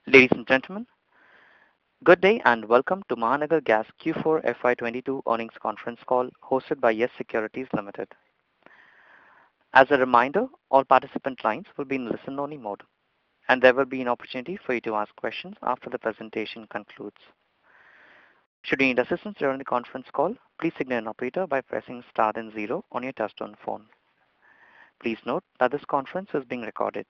Ladies and gentlemen, good day and welcome to Mahanagar Gas Q4 FY22 earnings conference call hosted by Yes Securities Limited. As a reminder, all participant lines will be in listen-only mode, and there will be an opportunity for you to ask questions after the presentation concludes. Should you need assistance during the conference call, please signal an operator by pressing star then zero on your touchtone phone. Please note that this conference is being recorded.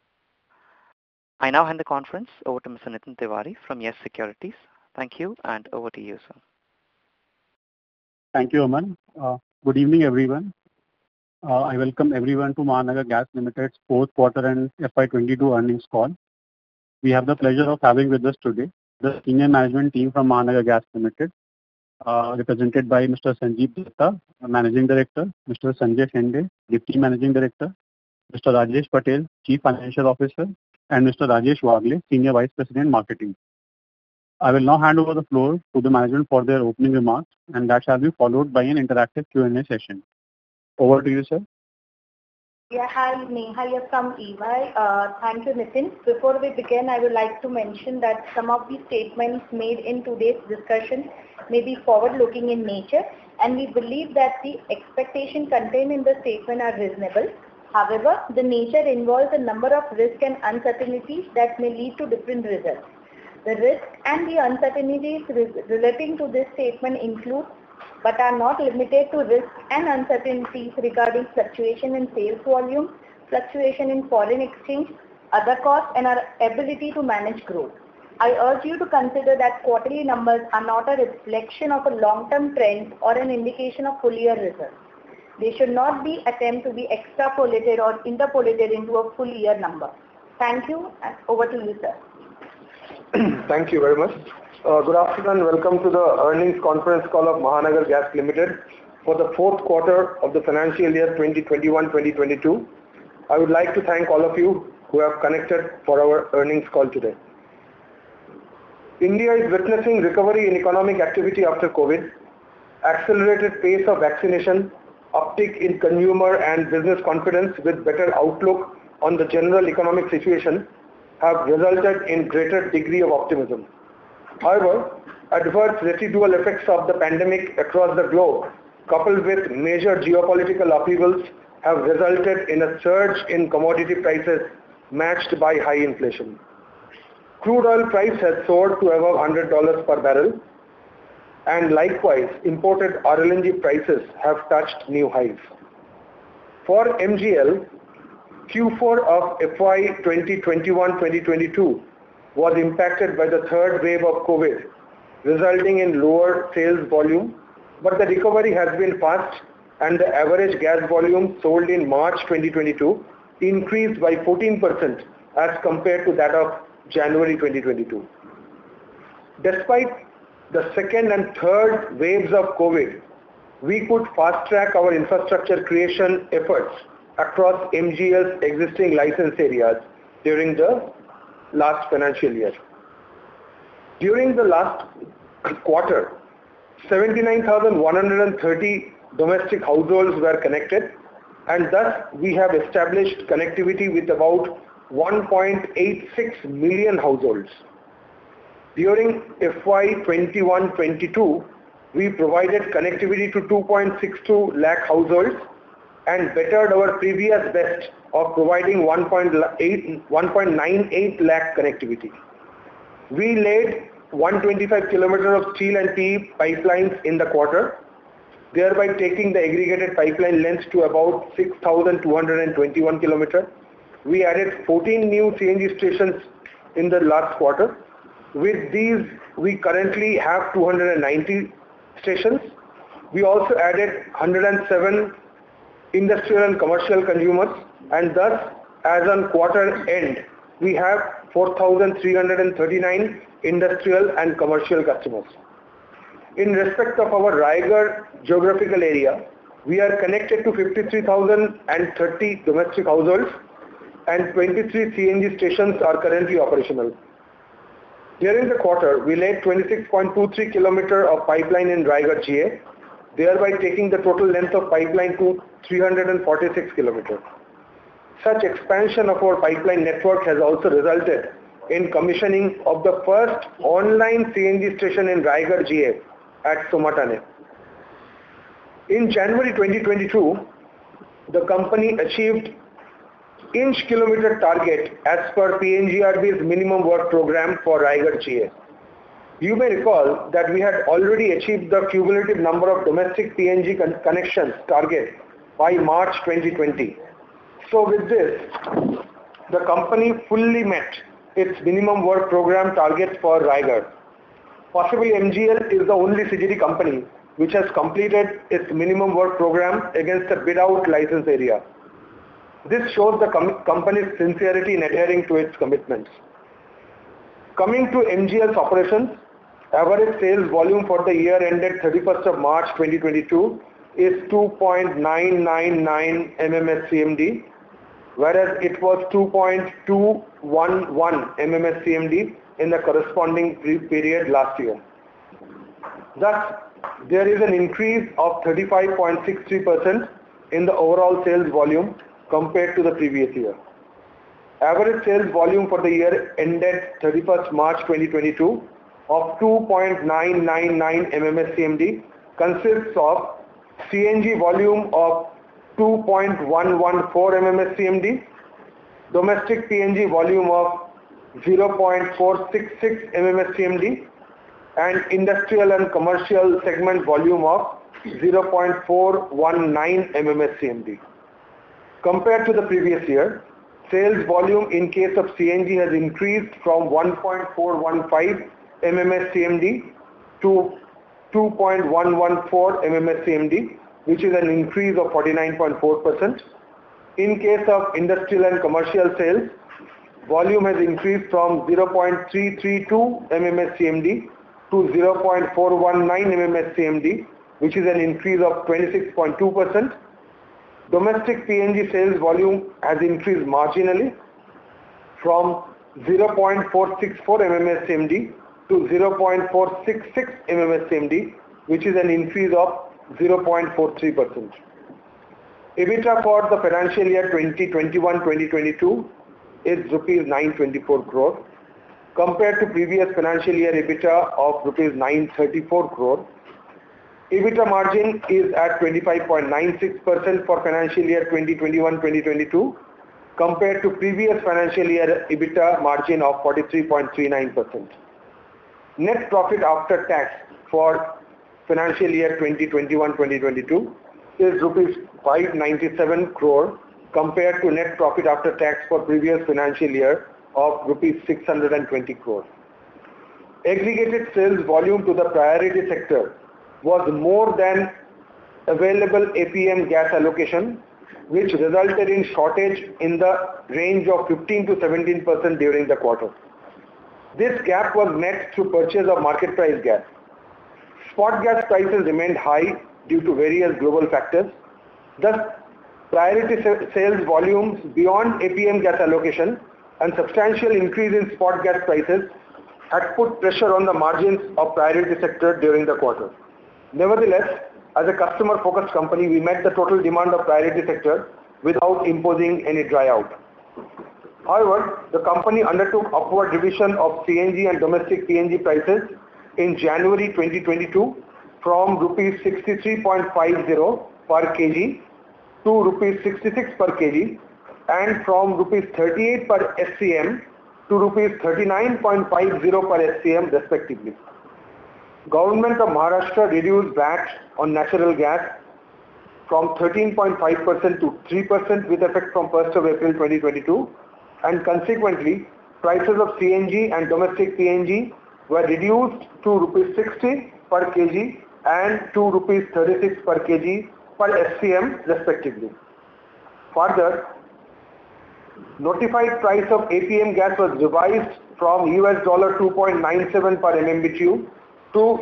I now hand the conference over to Mr. Nitin Tiwari from Yes Securities. Thank you, and over to you, sir. Thank you, Aman. Good evening, everyone. I welcome everyone to Mahanagar Gas Limited's fourth quarter and FY22 earnings call. We have the pleasure of having with us today the senior management team from Mahanagar Gas Limited, represented by Mr. Sanjeev Dutta, Managing Director, Mr. Sanjay Shende, Deputy Managing Director, Mr. Rajesh Patel, Chief Financial Officer, and Mr. Rajesh Wagle, Senior Vice President, Marketing. I will now hand over the floor to the management for their opening remarks, and that shall be followed by an interactive Q&A session. Over to you, sir. Yeah, hi, Neha here from EY. Thank you, Nitin. Before we begin, I would like to mention that some of the statements made in today's discussion may be forward-looking in nature, and we believe that the expectations contained in the statement are reasonable. However, the nature involves a number of risks and uncertainties that may lead to different results. The risks and the uncertainties relating to this statement include, but are not limited to, risks and uncertainties regarding fluctuation in sales volume, fluctuation in foreign exchange, other costs, and our ability to manage growth. I urge you to consider that quarterly numbers are not a reflection of a long-term trend or an indication of full-year results. They should not be attempted to be extrapolated or interpolated into a full year number. Thank you, and over to you, sir. Thank you very much. Good afternoon, welcome to the earnings conference call of Mahanagar Gas Limited for the fourth quarter of the financial year 2021-2022. I would like to thank all of you who have connected for our earnings call today. India is witnessing recovery in economic activity after COVID, accelerated pace of vaccination, uptick in consumer and business confidence with better outlook on the general economic situation have resulted in greater degree of optimism. However, adverse residual effects of the pandemic across the globe, coupled with major geopolitical upheavals, have resulted in a surge in commodity prices matched by high inflation. Crude oil price has soared to above $100 per barrel, and likewise imported RLNG prices have touched new highs. For MGL, Q4 of FY 2021-2022 was impacted by the third wave of COVID, resulting in lower sales volume, but the recovery has been fast and the average gas volume sold in March 2022 increased by 14% as compared to that of January 2022. Despite the second and third waves of COVID, we could fast-track our infrastructure creation efforts across MGL's existing license areas during the last financial year. During the last quarter, 79,130 domestic households were connected, and thus we have established connectivity with about 1.86 million households. During FY 21-22, we provided connectivity to 2.62 lakh households and bettered our previous best of providing 1.98 lakh connectivity. We laid 125 kilometers of steel and PE pipelines in the quarter, thereby taking the aggregated pipeline length to about 6,221 kilometers. We added 14 new CNG stations in the last quarter. With these, we currently have 290 stations. We also added 107 industrial and commercial consumers, and thus, as on quarter end, we have 4,339 industrial and commercial customers. In respect of our Raigarh geographical area, we are connected to 53,030 domestic households, and 23 CNG stations are currently operational. During the quarter, we laid 26.23 kilometers of pipeline in Raigarh GA, thereby taking the total length of pipeline to 346 kilometers. Such expansion of our pipeline network has also resulted in commissioning of the first online CNG station in Raigad GA at Somatane. In January 2022, the company achieved inch kilometer target as per PNGRB's minimum work program for Raigad GA. You may recall that we had already achieved the cumulative number of domestic PNG connections target by March 2020. So with this, the company fully met its minimum work program targets for Raigad. Possibly MGL is the only CGD company which has completed its minimum work program against a bid-out license area. This shows the company's sincerity in adhering to its commitments. Coming to MGL's operations, average sales volume for the year ended 31st of March 2022 is 2.999 MMSCMD, whereas it was 2.211 MMSCMD in the corresponding period last year. Thus, there is an increase of 35.63% in the overall sales volume compared to the previous year. Average sales volume for the year ended 31st March 2022 of 2.999 MMSCMD consists of CNG volume of 2.114 MMSCMD, domestic PNG volume of 0.466 MMSCMD, and industrial and commercial segment volume of 0.419 MMSCMD. Compared to the previous year, sales volume in case of CNG has increased from 1.415 MMSCMD to 2.114 MMSCMD, which is an increase of 49.4%. In case of industrial and commercial sales, volume has increased from 0.332 MMSCMD to 0.419 MMSCMD, which is an increase of 26.2%. Domestic PNG sales volume has increased marginally from 0.464 MMSCMD to 0.466 MMSCMD, which is an increase of 0.43%. EBITDA for the financial year 2021-2022 is rupees 924 crore compared to previous financial year EBITDA of rupees 934 crore. EBITDA margin is at 25.96% for financial year 2021-2022 compared to previous financial year EBITDA margin of 43.39%. Net profit after tax for financial year 2021-2022 is rupees 597 crore compared to net profit after tax for previous financial year of rupees 620 crore. Aggregated sales volume to the priority sector was more than available APM gas allocation, which resulted in shortage in the range of 15 to 17% during the quarter. This gap was met through purchase of market price gas. Spot gas prices remained high due to various global factors. Thus, priority sales volumes beyond APM gas allocation and substantial increase in spot gas prices had put pressure on the margins of priority sector during the quarter. Nevertheless, as a customer-focused company, we met the total demand of priority sector without imposing any dry out. However, the company undertook upward revision of CNG and domestic PNG prices in January 2022 from rupees 63.50 per kg to rupees 66 per kg and from rupees 38 per SCM to rupees 39.50 per SCM respectively. Government of Maharashtra reduced VAT on natural gas from 13.5% to 3% with effect from 1st of April 2022, and consequently prices of CNG and domestic PNG were reduced to rupees 60 per kg and to rupees 36 per kg per SCM respectively. Further, notified price of APM gas was revised from $2.97 per MMBTU to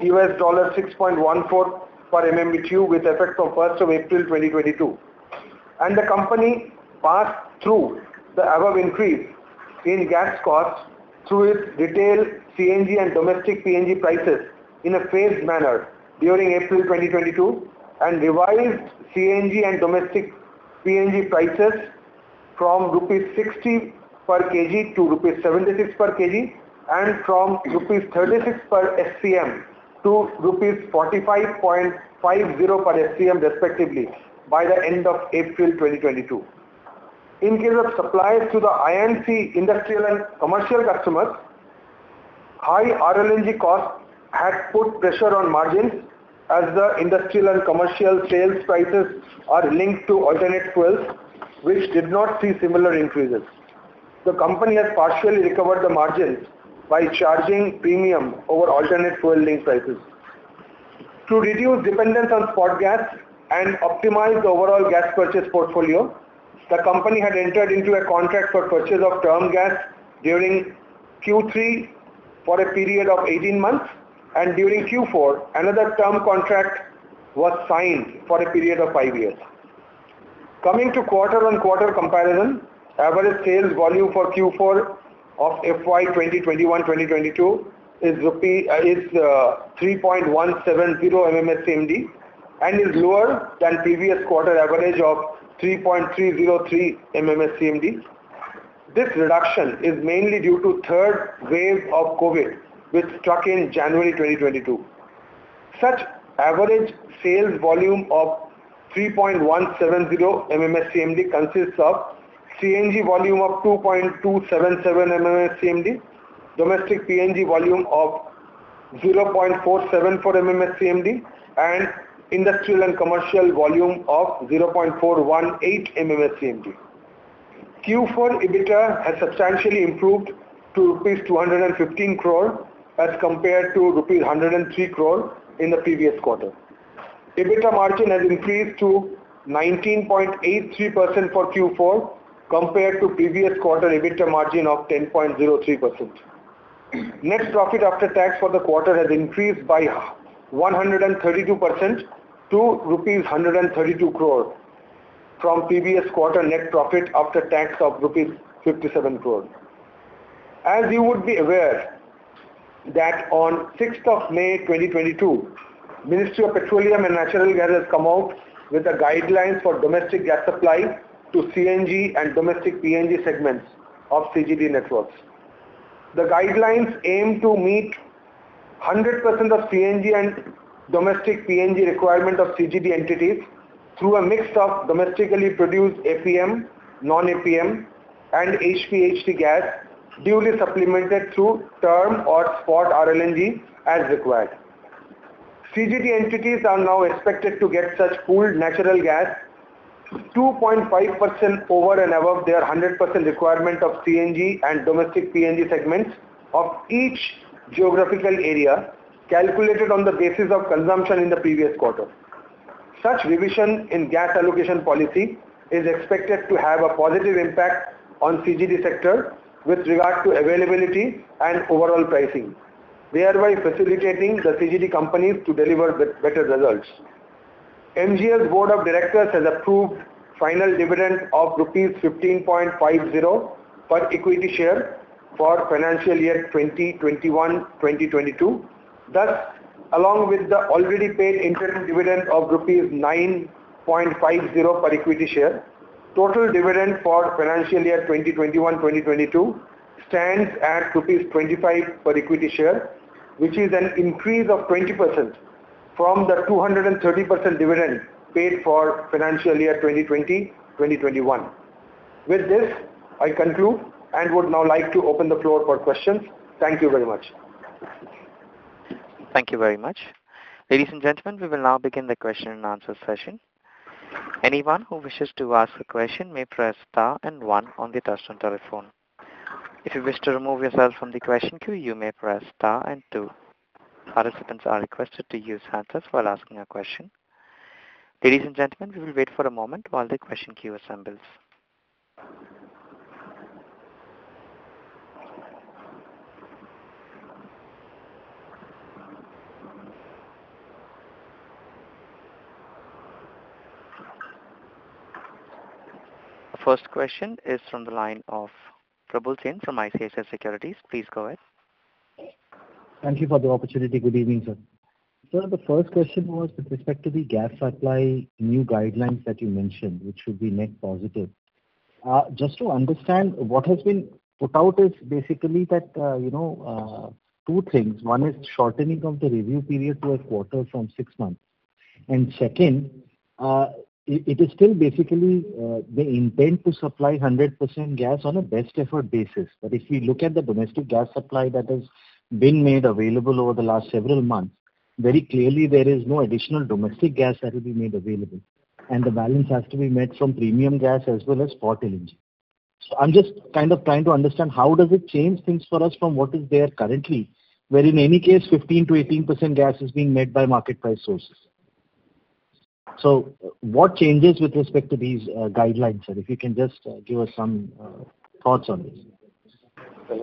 $6.14 per MMBTU with effect from 1st of April 2022. And the company passed through the above increase in gas costs through its retail CNG and domestic PNG prices in a phased manner during April 2022 and revised CNG and domestic PNG prices from rupees 60 per kg to rupees 76 per kg, and from rupees 36 per SCM to rupees 45.50 per SCM respectively by the end of April 2022. In case of supplies to the I&C industrial and commercial customers, high RLNG costs had put pressure on margins as the industrial and commercial sales prices are linked to alternate fuels, which did not see similar increases. The company has partially recovered the margins by charging premium over alternate fuel link prices. To reduce dependence on spot gas and optimize the overall gas purchase portfolio, the company had entered into a contract for purchase of term gas during Q3 for a period of 18 months, and during Q4 another term contract was signed for a period of 5 years. Coming to quarter-on-quarter comparison, average sales volume for Q4 of FY 2021-2022 is 3.170 MMSCMD and is lower than previous quarter average of 3.303 MMSCMD. This reduction is mainly due to third wave of COVID, which struck in January 2022. Such average sales volume of 3.170 MMSCMD consists of CNG volume of 2.277 MMSCMD, domestic PNG volume of 0.474 MMSCMD, and industrial and commercial volume of 0.418 MMSCMD. Q4 EBITDA has substantially improved to rupees 215 crore as compared to rupees 103 crore in the previous quarter. EBITDA margin has increased to 19.83% for Q4 compared to previous quarter EBITDA margin of 10.03%. Net profit after tax for the quarter has increased by 132% to rupees 132 crore from previous quarter net profit after tax of rupees 57 crore. As you would be aware that on 6th of May 2022, Ministry of Petroleum and Natural Gas has come out with the guidelines for domestic gas supply to CNG and domestic PNG segments of CGD networks. The guidelines aim to meet 100% of CNG and domestic PNG requirement of CGD entities through a mix of domestically produced APM, non-APM and HPHT gas duly supplemented through term or spot RLNG as required. CGD entities are now expected to get such pooled natural gas 2.5% over and above their 100% requirement of CNG and domestic PNG segments of each geographical area calculated on the basis of consumption in the previous quarter. Such revision in gas allocation policy is expected to have a positive impact on CGD sector with regard to availability and overall pricing, thereby facilitating the CGD companies to deliver better results. MGL's Board of Directors has approved final dividend of rupees 15.50 per equity share for financial year 2021-2022. Thus, along with the already paid interim dividend of rupees 9.50 per equity share, total dividend for financial year 2021-2022 stands at rupees 25 per equity share, which is an increase of 20% from the 230% dividend paid for financial year 2020-2021. With this, I conclude and would now like to open the floor for questions. Thank you very much. Thank you very much. Ladies and gentlemen, we will now begin the question and answer session. Anyone who wishes to ask a question may press star and 1 on the touchtone telephone. If you wish to remove yourself from the question queue, you may press star and 2. Participants are requested to use handsets while asking a question. Ladies and gentlemen, we will wait for a moment while the question queue assembles. The first question is from the line of Prabal Sen from ICICI Securities. Please go ahead. Thank you for the opportunity. Good evening, sir. Sir, the first question was with respect to the gas supply new guidelines that you mentioned, which should be net positive. Just to understand what has been put out is basically that, two things. One is shortening of the review period to a quarter from 6 months. And second, it is still basically the intent to supply 100% gas on a best effort basis. But if we look at the domestic gas supply that has been made available over the last several months, very clearly there is no additional domestic gas that will be made available. And the balance has to be met from premium gas as well as spot LNG. So I'm just kind of trying to understand how does it change things for us from what is there currently, where in any case 15 to 18% gas is being met by market price sources. So what changes with respect to these guidelines, sir? If you can just give us some thoughts on this.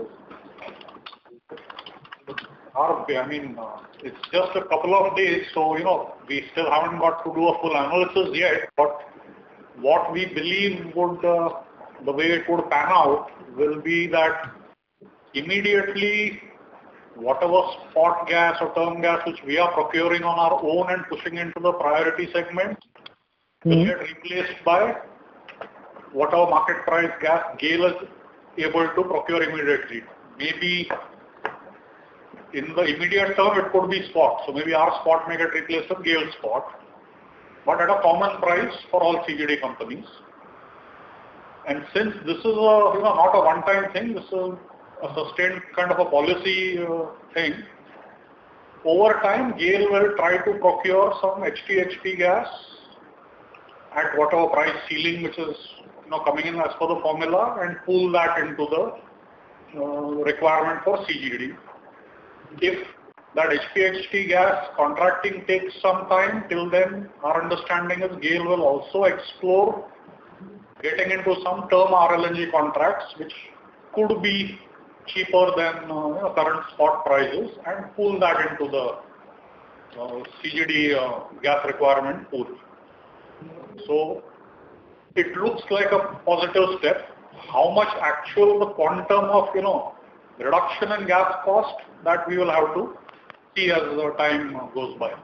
It's just a couple of days, so, we still haven't got to do a full analysis yet, but what we believe would, the way it would pan out will be that immediately whatever spot gas or term gas which we are procuring on our own and pushing into the priority segment will get replaced by whatever market price gas GAIL is able to procure immediately. Maybe in the immediate term it could be spot, so maybe our spot may get replaced with GAIL spot, but at a common price for all CGD companies. And since this is not a one-time thing, this is a sustained kind of a policy thing, over time GAIL will try to procure some HT/HP gas at whatever price ceiling which is coming in as per the formula and pull that into the requirement for CGD. If that HPHT gas contracting takes some time, till then our understanding is GAIL will also explore getting into some term RLNG contracts which could be cheaper than current spot prices and pull that into the CGD gas requirement pool. So it looks like a positive step. How much actual the quantum of reduction in gas cost, that we will have to see as the time goes by.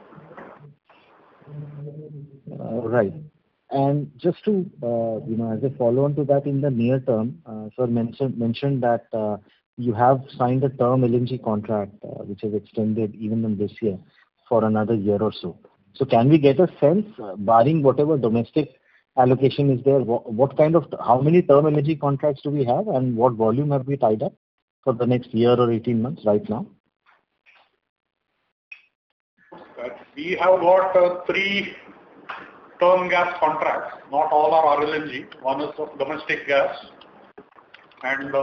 Right. And just to, as a follow-on to that, in the near term, sir mentioned that you have signed a term LNG contract which is extended even in this year for another year or so. So can we get a sense, barring whatever domestic allocation is there, how many term LNG contracts do we have and what volume have we tied up for the next year or 18 months right now? We have got 3 term gas contracts, not all are RLNG. One is of domestic gas, and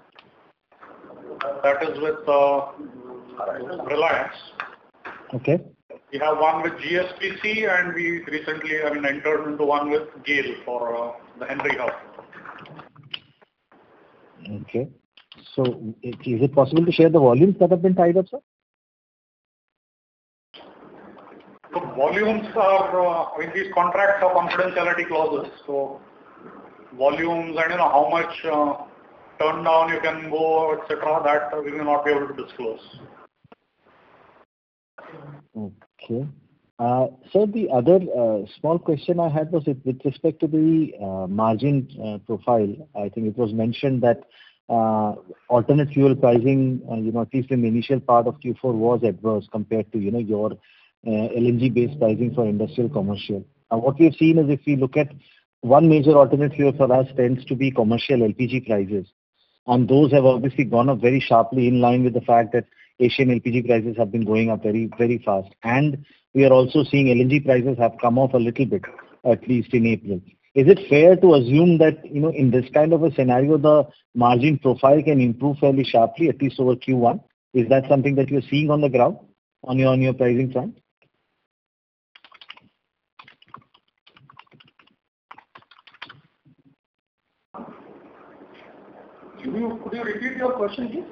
that is with Reliance. Okay. We have one with GSPC, and we recently entered into one with GAIL for the Henry Hub. Okay. So is it possible to share the volumes that have been tied up, sir? The volumes are, these contracts have confidentiality clauses, so volumes and how much turn down you can go, etc., that we will not be able to disclose. Okay. So the other small question I had was with respect to the margin profile. I think it was mentioned that alternate fuel pricing, at least in the initial part of Q4 was adverse compared to, your LNG-based pricing for industrial commercial. What we have seen is if we look at one major alternate fuel for us tends to be commercial LPG prices. And those have obviously gone up very sharply in line with the fact that Asian LPG prices have been going up very, very fast. And we are also seeing LNG prices have come off a little bit, at least in April. Is it fair to assume that, in this kind of a scenario, the margin profile can improve fairly sharply, at least over Q1? Is that something that you're seeing on the ground on your pricing front? Could you repeat your question, please?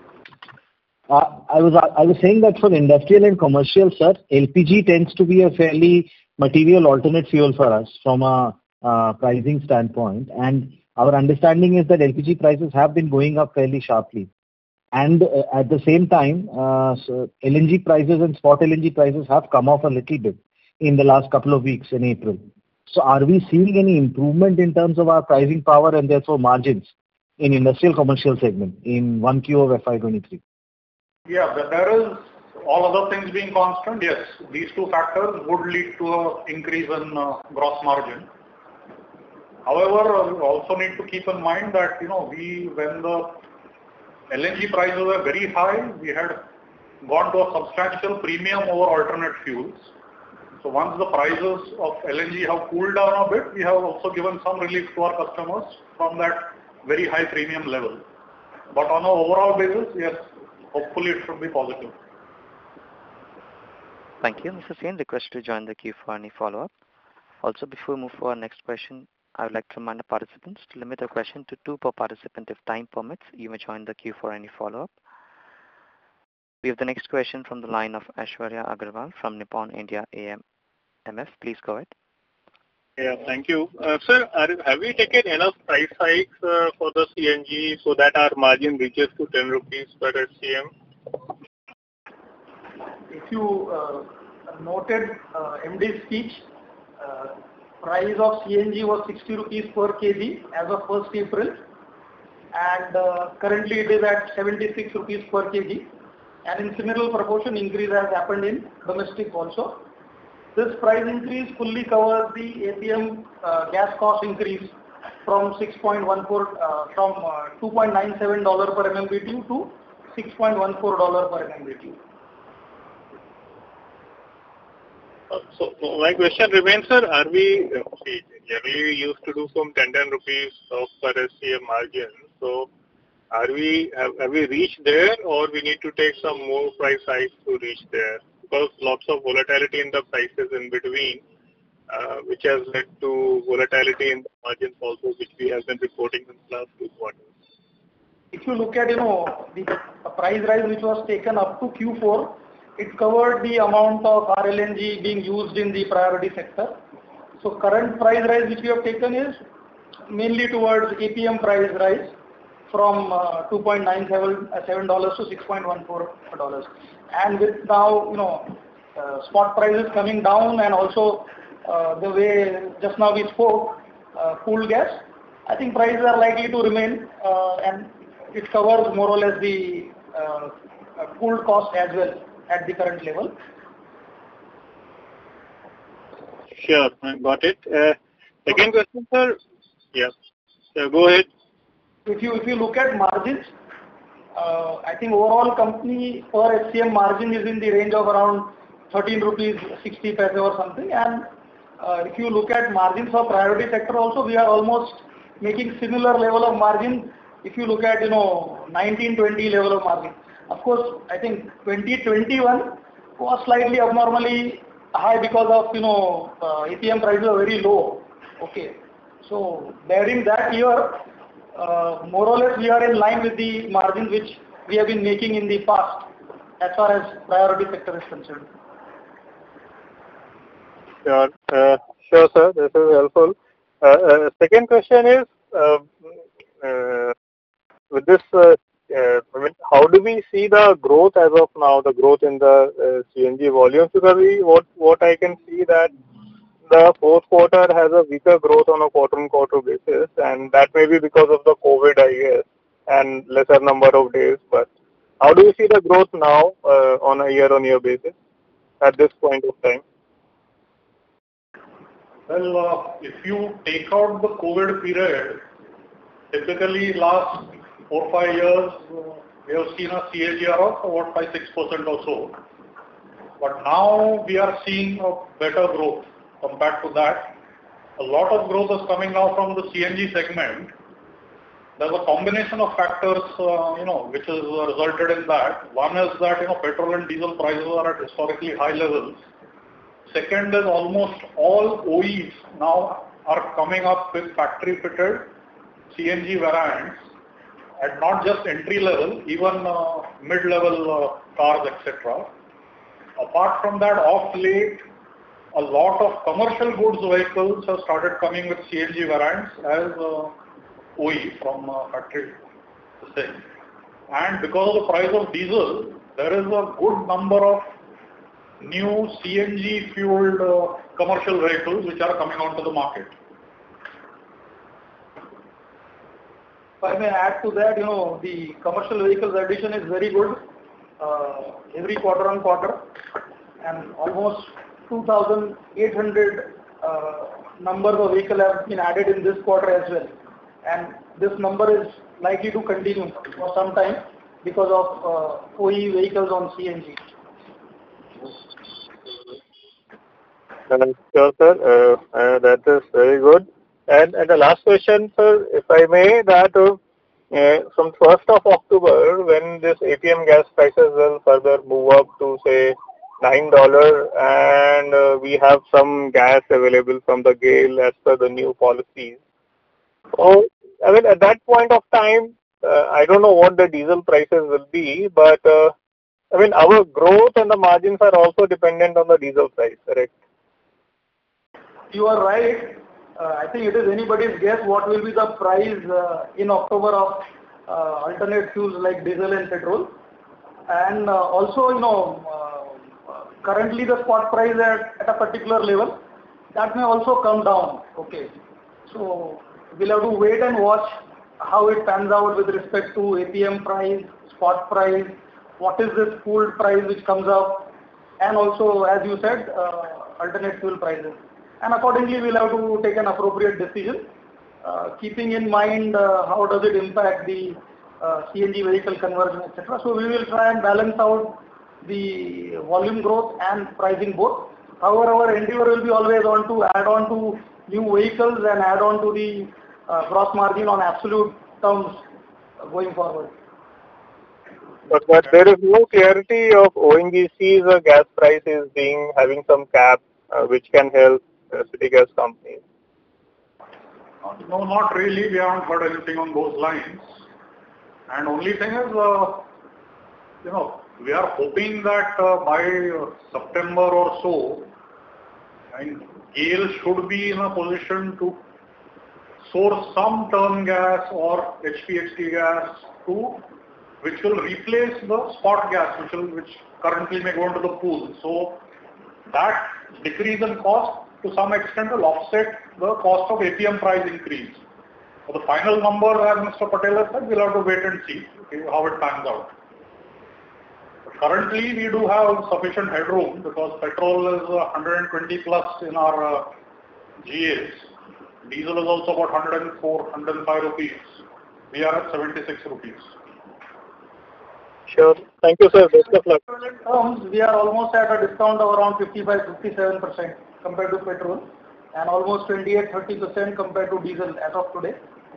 I was saying that for industrial and commercial, sir, LPG tends to be a fairly material alternate fuel for us from a pricing standpoint. And our understanding is that LPG prices have been going up fairly sharply. And at the same time, so LNG prices and spot LNG prices have come off a little bit in the last couple of weeks in April. So are we seeing any improvement in terms of our pricing power and therefore margins in industrial commercial segment in 1Q of FY23? Yeah, there is, all other things being constant, yes, these two factors would lead to an increase in gross margin. However, we also need to keep in mind that, when the LNG prices were very high, we had gone to a substantial premium over alternate fuels. So once the prices of LNG have cooled down a bit, we have also given some relief to our customers from that very high premium level. But on an overall basis, yes, hopefully it should be positive. Thank you. Mr. Sen, request to join the queue for any follow-up. Also, before we move to our next question, I would like to remind the participants to limit a question to 2 per participant. If time permits, you may join the queue for any follow-up. We have the next question from the line of Aishwarya Agarwal from Nippon India AMF. Please go ahead. Yeah, thank you. Sir, have we taken enough price hikes for the CNG so that our margin reaches to 10 rupees per SCM? If you noted MD's speech, price of CNG was 60 rupees per kg as of 1st April, and currently it is at 76 rupees per kg, and in similar proportion increase has happened in domestic also. This price increase fully covers the APM gas cost increase from $2.97 per MMBTU to $6.14 per MMBTU. So my question remains, sir, are we generally used to do some 10 rupees of per SCM margin? So have we reached there, or we need to take some more price hikes to reach there? Because lots of volatility in the prices in between, which has led to volatility in the margins also, which we have been reporting in the last 2 quarters. If you look at, the price rise which was taken up to Q4, it covered the amount of RLNG being used in the priority sector. So current price rise which we have taken is mainly towards APM price rise from $2.97 to $6.14. And with now, spot prices coming down, and also the way just now we spoke, cool gas, I think prices are likely to remain, and it covers more or less the cooled cost as well at the current level. Sure, I got it. Second question, sir. Yes. Go ahead. If you look at margins, I think overall company per SCM margin is in the range of around 13 rupees 60 paise or something. And if you look at margins for priority sector also, we are almost making similar level of margin. If you look at 19-20 level of margin. Of course, I think 2021 was slightly abnormally high because of APM prices are very low. Okay, so bearing that year, more or less we are in line with the margins which we have been making in the past as far as priority sector is concerned. Sure, sure, sir. This is helpful. Second question is, with this, how do we see the growth as of now? The growth in the CNG volumes, because what I can see that the fourth quarter has a weaker growth on a quarter-on-quarter basis, and that may be because of the COVID, I guess, and lesser number of days. But how do you see the growth now on a year-on-year basis at this point of time? Well, if you take out the COVID period, typically last 4-5 years, we have seen a CAGR of about 5-6% or so. But now we are seeing a better growth compared to that. A lot of growth is coming now from the CNG segment. There's a combination of factors, which has resulted in that. One is that, petrol and diesel prices are at historically high levels. Second is almost all OEs now are coming up with factory-fitted CNG variants, and not just entry level, even mid-level cars, etc. Apart from that, of late, a lot of commercial goods vehicles have started coming with CNG variants as OE from factory. And because of the price of diesel, there is a good number of new CNG fueled commercial vehicles which are coming onto the market. If I may add to that, the commercial vehicles addition is very good every quarter on quarter, and almost 2,800 numbers of vehicles have been added in this quarter as well. And this number is likely to continue for some time because of OE vehicles on CNG. Sure, sir. That is very good. And the last question, sir, if I may, that from 1st of October, when this APM gas prices will further move up to, say, $9, and we have some gas available from the GAIL as per the new policies. So, I mean, at that point of time, I don't know what the diesel prices will be, but I mean, our growth and the margins are also dependent on the diesel price, correct? You are right. I think it is anybody's guess what will be the price in October of alternate fuels like diesel and petrol. And also, currently the spot price at a particular level, that may also come down. Okay. So we'll have to wait and watch how it pans out with respect to APM price, spot price, what is this pooled price which comes up, and also, as you said, alternate fuel prices. And accordingly, we'll have to take an appropriate decision, keeping in mind how does it impact the CNG vehicle conversion, etc. So we will try and balance out the volume growth and pricing both. However, our endeavor will be always on to add on to new vehicles and add on to the gross margin on absolute terms going forward. But there is no clarity of ONGC's gas prices having some cap which can help city gas companies. No, not really. We haven't heard anything on those lines. And only thing is, we are hoping that by September or so, GAIL should be in a position to source some term gas or HPHT gas which will replace the spot gas, which currently may go into the pool. So that decrease in cost to some extent will offset the cost of APM price increase. For the final number, as Mr. Patel has said, we'll have to wait and see how it pans out. But currently, we do have sufficient headroom because petrol is 120 plus in our GAs. Diesel is also about 104, 105 rupees. We are at 76 rupees. Sure. Thank you, sir. Best of luck. In terms, we are almost at a discount of around 55-57% compared to petrol, and almost 28-30% compared to diesel as of today.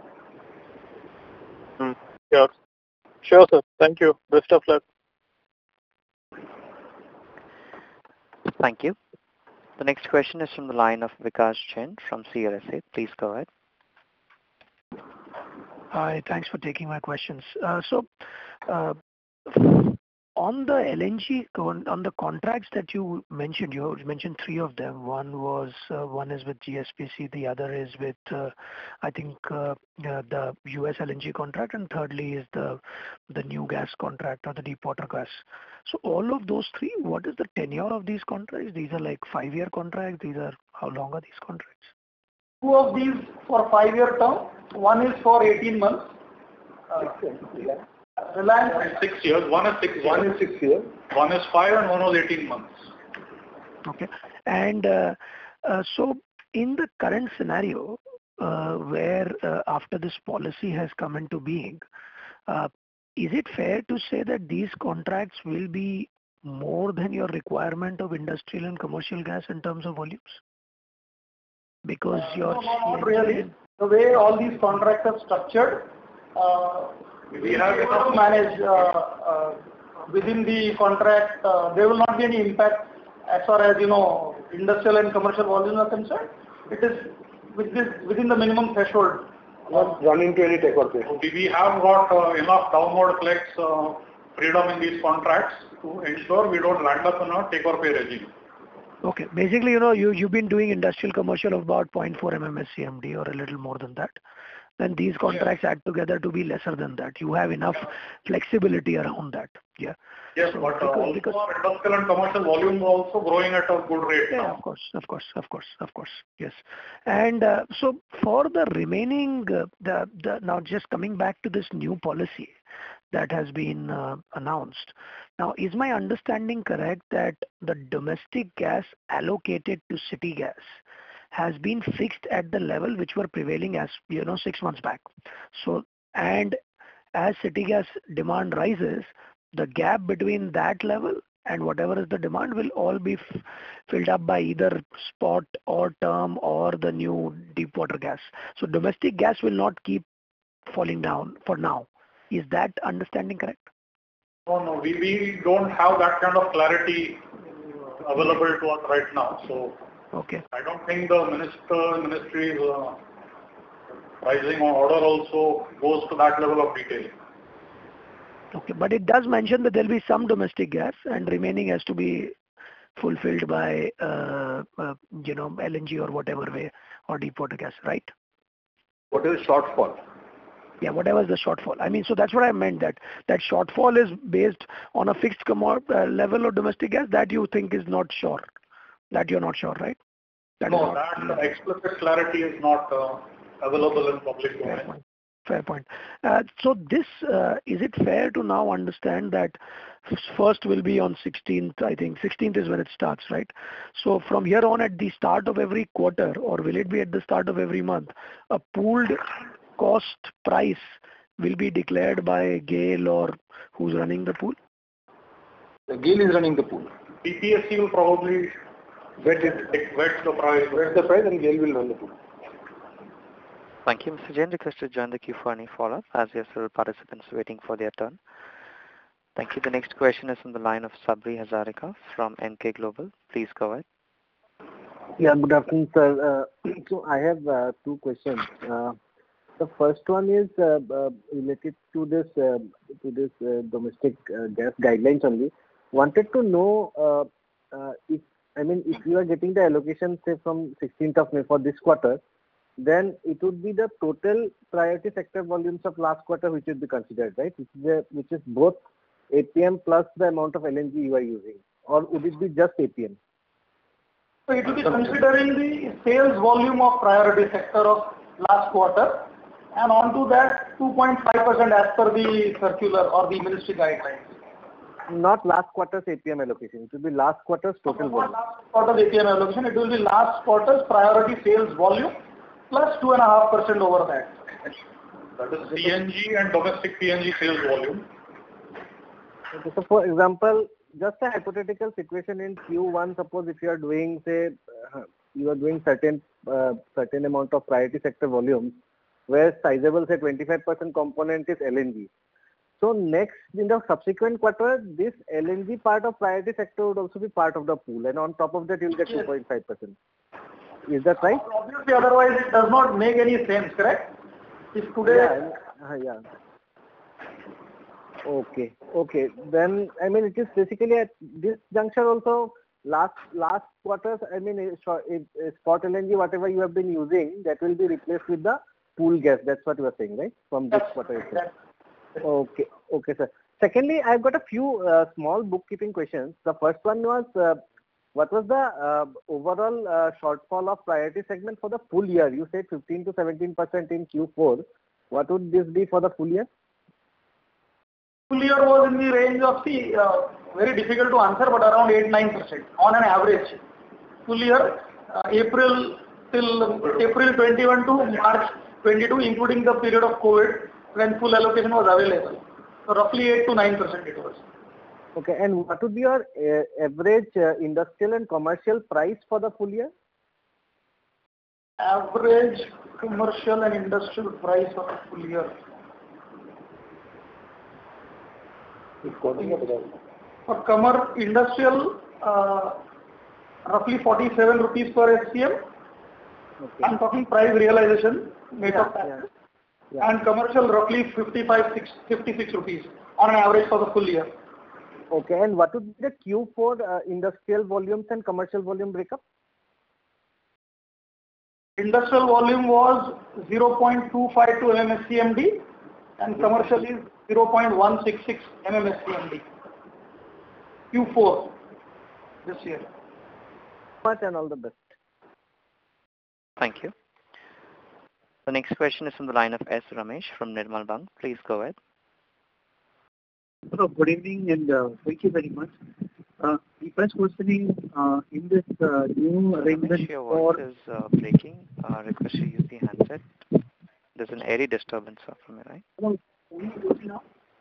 Sure. Sure, sir. Thank you. Best of luck. Thank you. The next question is from the line of Vikas Jain from CLSA. Please go ahead. Hi, thanks for taking my questions. On the LNG, on the contracts that you mentioned 3 of them. One is with GSPC, the other is with, I think, the US LNG contract, and thirdly is the new gas contract or the deep water gas. So all of those 3, what is the tenure of these contracts? These are like 5-year contracts. How long are these contracts? 2 of these for 5-year term. One is for 18 months. Reliance 6 years. One is 6 years. One is 6 years. One is 5 and one was 18 months. Okay. And so in the current scenario, where after this policy has come into being, is it fair to say that these contracts will be more than your requirement of industrial and commercial gas in terms of volumes? Because your not really. The way all these contracts are structured, we have to manage within the contract. There will not be any impact as far as industrial and commercial volumes are concerned. It is within the minimum threshold. Not running to any take or pay. We have got enough downward flex freedom in these contracts to ensure we don't land up in a take or pay regime. Okay. Basically, you've been doing industrial commercial of about 0.4 MMSCMD or a little more than that. then these contracts add together to be lesser than that. You have enough flexibility around that. Yeah. Yes, So but because also our industrial and commercial volume also growing at a good rate yeah, now. of course, yes. And so for the remaining, the now just coming back to this new policy that has been announced. Now, is my understanding correct that the domestic gas allocated to city gas has been fixed at the level which were prevailing as 6 months back? So, and as city gas demand rises, the gap between that level and whatever is the demand will all be filled up by either spot or term or the new deep water gas. So domestic gas will not keep falling down for now. Is that understanding correct? No, we don't have that kind of clarity available to us right now. So Okay. I don't think the ministry's pricing order also goes to that level of detail. Okay, but it does mention that there will be some domestic gas and remaining has to be fulfilled by LNG or whatever way or deep water gas, right? What is shortfall? Yeah, whatever is the shortfall. I mean, so that's what I meant, that shortfall is based on a fixed level of domestic gas that you think is not sure, that you're not sure, right? No, that explicit clarity is not available in public domain. Fair point. So this, is it fair to now understand that first will be on 16th, I think 16th is when it starts, right? So from here on at the start of every quarter, or will it be at the start of every month, a pooled cost price will be declared by GAIL or who's running the pool? The GAIL is running the pool. PPSC will probably vet the price and GAIL will run the pool. Thank you, Mr. Jain. Request to join the queue for any follow-up as there are several participants waiting for their turn. Thank you. The next question is on the line of Sabri Hazarika from NK Global. Please go ahead. Yeah, good afternoon, sir. So I have two questions. The first one is related to this domestic gas guidelines only. Wanted to know if you are getting the allocation say from 16th of May for this quarter, then it would be the total priority sector volumes of last quarter which would be considered, right? Which is both APM plus the amount of LNG you are using, or would it be just APM? So it will be considering the sales volume of priority sector of last quarter, and onto that 2.5% as per the circular or the ministry guidelines. Not last quarter's APM allocation. It will be last quarter's total volume. Not last quarter's APM allocation. It will be last quarter's priority sales volume plus 2.5% over that. That is CNG and domestic PNG sales volume. Okay, so for example, just a hypothetical situation in Q1, suppose if you are doing say certain amount of priority sector volumes, where sizable say 25% component is LNG. So next in the subsequent quarter, this LNG part of priority sector would also be part of the pool, and on top of that you will get 2.5%. Is that right? Obviously, otherwise it does not make any sense, correct? If today... Yeah. Okay. Then, it is basically at this juncture also, last quarters, spot LNG, whatever you have been using, that will be replaced with the pool gas. That's what you are saying, right? From this quarter itself. Okay, sir. Secondly, I've got a few small bookkeeping questions. The first one was, what was the overall shortfall of priority segment for the full year? You said 15 to 17% in Q4. What would this be for the full year? Full year was in the range of, very difficult to answer, but around 8-9% on an average. Full year, April 21 to March 22, including the period of COVID, when full allocation was available. So roughly 8 to 9% it was. Okay, and what would be your average industrial and commercial price for the full year? Average commercial and industrial price for the full year. For industrial, roughly 47 rupees per SCM. Okay. I'm talking price realization, net of taxes. Yeah. And commercial roughly 56 rupees on an average for the full year. Okay, and what would be the Q4 industrial volumes and commercial volume breakup? Industrial volume was 0.252 MMSCMD and commercial is 0.166 MMSCMD. Q4 this year. Much and all the best. Thank you. The next question is from the line of S. Ramesh from Nirmal Bang. Please go ahead. Hello, good evening and thank you very much. The first question is, in this new arrangement Ramesh, your voice is breaking. Request you use the handset. There's an airy disturbance from your right. Hello, can you hear me now?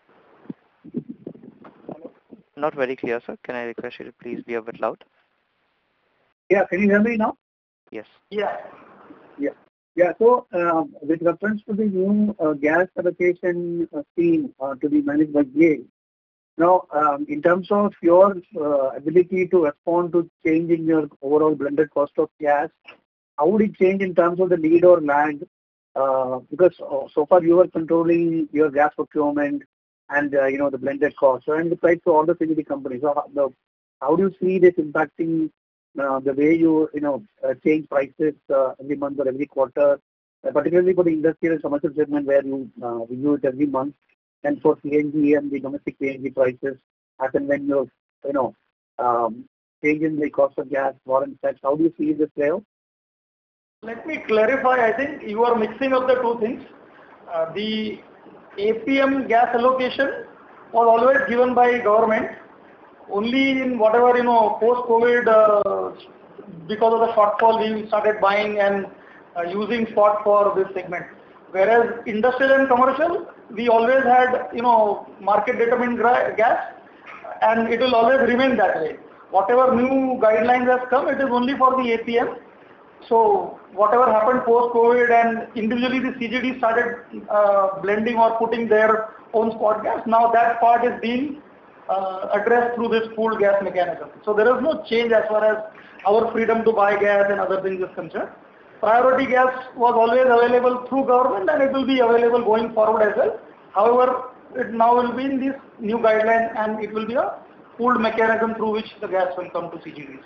Not very clear, sir. Can I request you to please be a bit loud? Yeah, can you hear me now? Yes. Yeah. Yeah, so with reference to the new gas allocation scheme to be managed by GAIL, now in terms of your ability to respond to change in your overall blended cost of gas, how would it change in terms of the lead or lag? Because so far you were controlling your gas procurement and the blended cost, and the price to all the CGD companies. So how do you see this impacting the way you change prices every month or every quarter, particularly for the industrial and commercial segment where you review it every month, and for CNG and the domestic PNG prices happen when you change in the cost of gas, war and such. How do you see this play out? Let me clarify. I think you are mixing up the two things. The APM gas allocation was always given by government. Only in whatever, post-COVID, because of the shortfall, we started buying and using spot for this segment. Whereas industrial and commercial, we always had, market determined gas, and it will always remain that way. Whatever new guidelines has come, it is only for the APM. So whatever happened post-COVID and individually the CGD started blending or putting their own spot gas. Now that part is being addressed through this pooled gas mechanism. So there is no change as far as our freedom to buy gas and other things is concerned. Priority gas was always available through government and it will be available going forward as well. However, it now will be in this new guideline and it will be a pooled mechanism through which the gas will come to CGDs.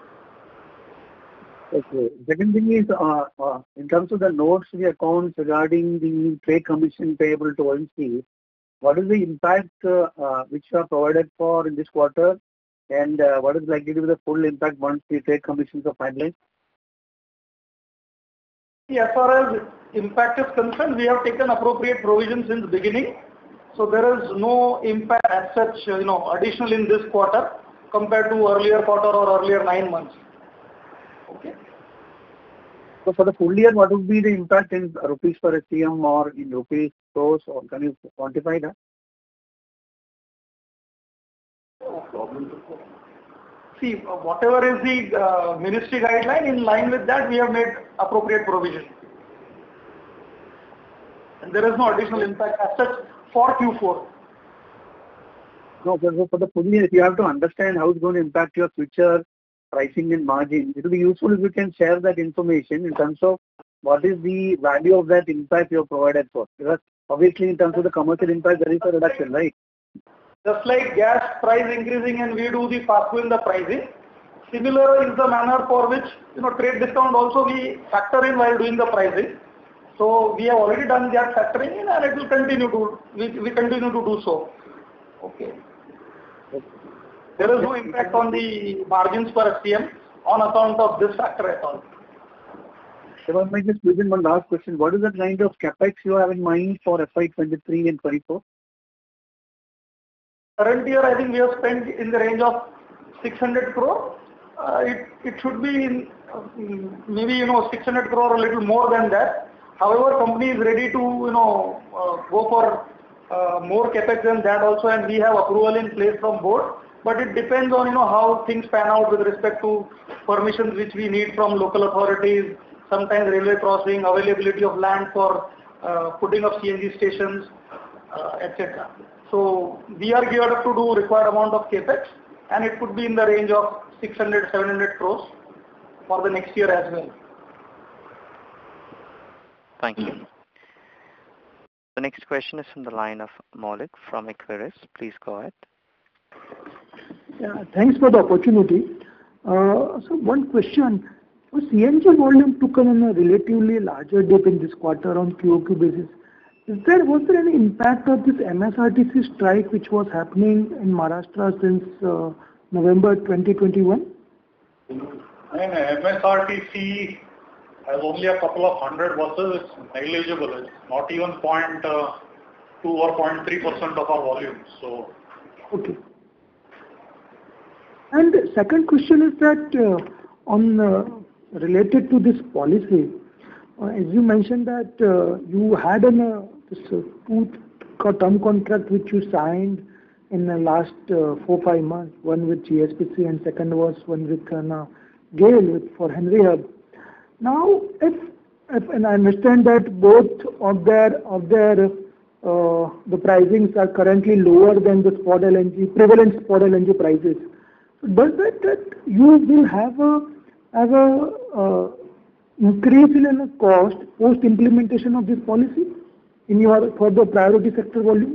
Okay. Second thing is, in terms of the notes to the accounts regarding the trade commission payable to ONGC, what is the impact which you are provided for in this quarter, and what is likely to be the full impact once the trade commissions are finalized? As far as impact is concerned, we have taken appropriate provisions since the beginning. So there is no impact as such, additional in this quarter compared to earlier quarter or earlier 9 months. Okay. So for the full year, what would be the impact in rupees per SCM or in rupees crores, or can you quantify that? See, whatever is the ministry guideline, in line with that, we have made appropriate provision. And there is no additional impact as such for Q4. No, so for the full year, if you have to understand how it's going to impact your future pricing and margin, it will be useful if you can share that information in terms of what is the value of that impact you have provided for. Because obviously in terms of the commercial impact, there is a reduction, right? Just like gas price increasing and we do the pass-through in the pricing, similar is the manner for which, trade discount also we factor in while doing the pricing. So we have already done that factoring in and it will continue to, we continue to do so. Okay. There is no impact on the margins per SCM on account of this factor at all. So I might just squeeze in one last question. What is the kind of capex you have in mind for FY23 and 24? Current year, I think we have spent in the range of 600 crore. It should be in maybe 600 crore or a little more than that. However, company is ready to go for more capex than that also, and we have approval in place from board. But it depends on how things pan out with respect to permissions which we need from local authorities, sometimes railway crossing, availability of land for putting up CNG stations, etc. So we are geared up to do required amount of capex, and it could be in the range of 600-700 crores for the next year as well. Thank you. The next question is from the line of Maulik from Equirus. Please go ahead. Yeah, thanks for the opportunity. So one question. CNG volume took on a relatively larger dip in this quarter on QOQ basis. Was there any impact of this MSRTC strike which was happening in Maharashtra since November 2021? MSRTC has only a couple of hundred buses. It's negligible. It's not even 0.2 or 0.3% of our volume. So. Okay. And the second question is that related to this policy, as you mentioned that you had this two-term contract which you signed in the last 4-5 months, one with GSPC and second was one with GAIL for Henry Hub. Now, and I understand that both of their the pricings are currently lower than the spot LNG, prevalent spot LNG prices. Does that you will have a increase in the cost post implementation of this policy for the priority sector volume?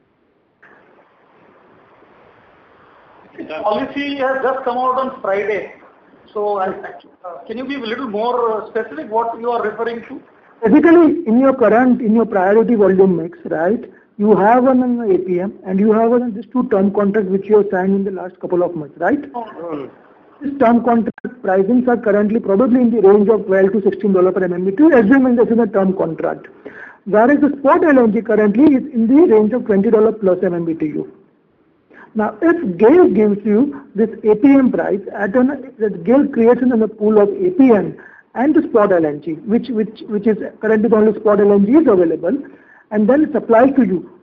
The policy has just come out on Friday. So can you be a little more specific what you are referring to? Basically, in your priority volume mix, right? You have an APM and you have this two-term contract which you have signed in the last couple of months, right? This term contract pricings are currently probably in the range of $12 to $16 per MMBtu, assuming this is a term contract. Whereas the spot LNG currently is in the range of $20 plus MMBtu. Now, if GAIL gives you this APM price, that GAIL creates in a pool of APM and the spot LNG, which is currently the only spot LNG is available, and then supplies to you.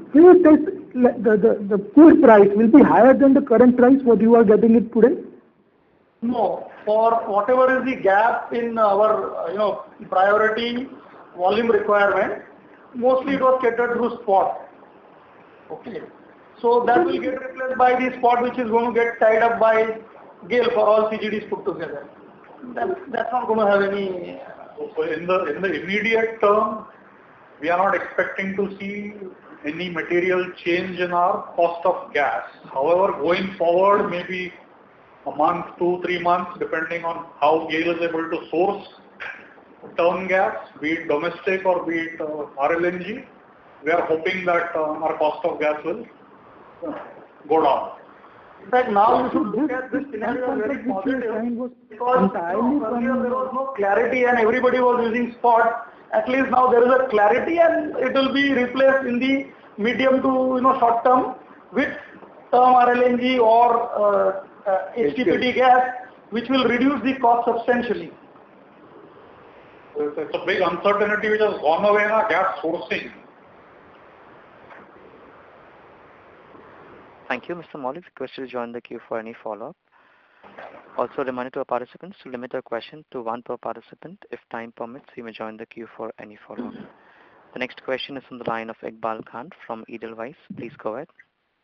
The pool price will be higher than the current price what you are getting it today? No, for whatever is the gap in our priority volume requirement, mostly it was catered through spot. Okay. So that will get replaced by the spot which is going to get tied up by GAIL for all CGDs put together. That's not going to have any... So in the immediate term, we are not expecting to see any material change in our cost of gas. However, going forward, maybe a month, 2-3 months, depending on how GAIL is able to source term gas, be it domestic or be it RLNG, we are hoping that our cost of gas will go down. In fact, now you should look at this scenario very positive because earlier there was no clarity and everybody was using spot. At least now there is a clarity and it will be replaced in the medium to short term with term RLNG or HTPT gas, which will reduce the cost substantially. It's a big uncertainty which has gone away in our gas sourcing. Thank you, Mr. Maulik. Request you to join the queue for any follow-up. Also, reminder to our participants to limit their question to one per participant. If time permits, you may join the queue for any follow-up. The next question is from the line of Iqbal Khan from Edelweiss. Please go ahead.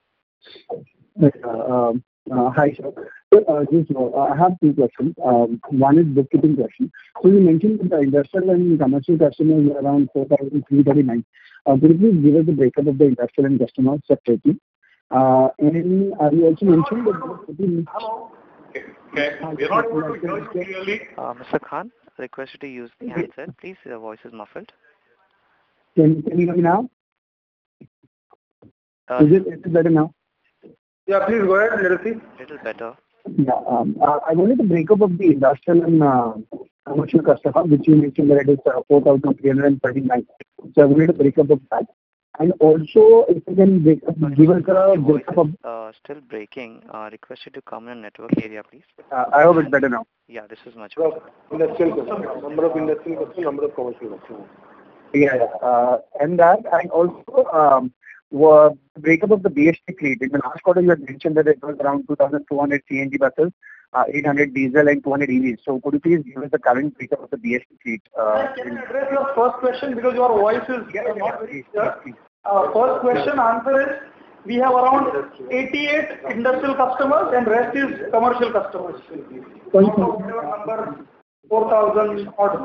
Hi, sir. I have two questions. One is bookkeeping question. So you mentioned that the industrial and commercial customers are around 4,339. Could you please give us the breakup of the industrial and customers separately? And you also mentioned that... Hello. Okay. We are not able to hear you clearly. Mr. Khan, I request you to use the handset. Please, your voice is muffled. Can you hear me now? Is it better now? Yeah, please go ahead. Let us see. Little better. Yeah. I wanted the breakup of the industrial and commercial customer, which you mentioned that it is 4,339. So I wanted a breakup of that. And also, if you can give us a breakup of... Still breaking. Request you to come in a network area, please. I hope it's better now. Yeah, this is much better. Industrial customers. Number of industrial customers, number of commercial customers. Yeah. And also, breakup of the BHT fleet. In the last quarter, you had mentioned that it was around 2,200 CNG buses, 800 diesel and 200 EVs. So could you please give us the current breakup of the BHT fleet? Can you address your first question because your voice is not very clear? First question answer is we have around 88 industrial customers and rest is commercial customers. Number 4,000 odd.